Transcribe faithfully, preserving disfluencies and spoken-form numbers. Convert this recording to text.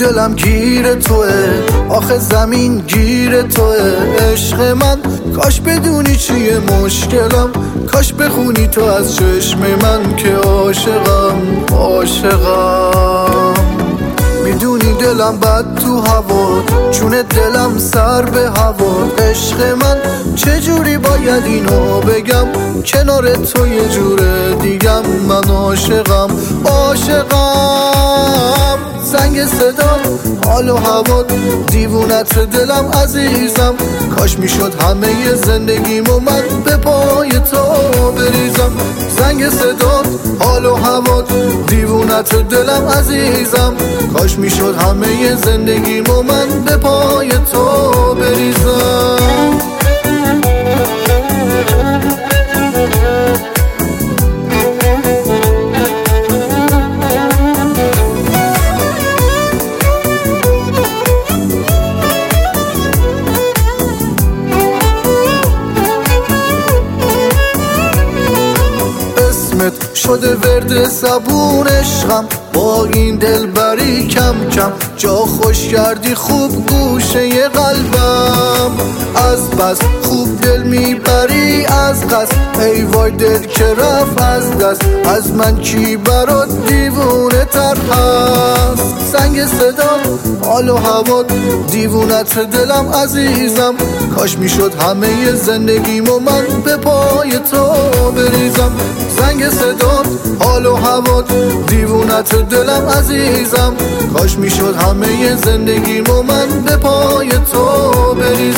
دلم گیر توه، آخه زمین گیر توه. عشق من کاش بدونی چیه مشکلم، کاش بخونی تو از چشم من که عاشقم عاشقم. میدونی دلم بد تو هوا، چون دلم سر به هوا. عشق من چجوری باید اینو بگم، کنار تو یه جوره دیگم. من عاشقم عاشقم. زنگ صدا حال و هوا دیوونت دلم عزیزم. کاش میشد همه زندگیمو من به پای تو بریزم. زنگ صدا حال و هوا دیوونت دلم عزیزم. کاش میشد همه زندگیمو من به پای تو بریزم. شده ورد زبون عشقم، با این دل بری کم کم جا خوش کردی خوب گوشه قلبم. از بس خوب دل میبری از قصد، ای وای دل که رفت از دست. از من کی برات دیوونه تر هست. زنگ صدا حال و هوا دیوونت دلم عزیزم. کاش میشد همه زندگیمو من به پای تو بریزم. زنگ صدا حال و هوا دیوونت دلم عزیزم. کاش میشد همه زندگیمو من به پای تو بریزم.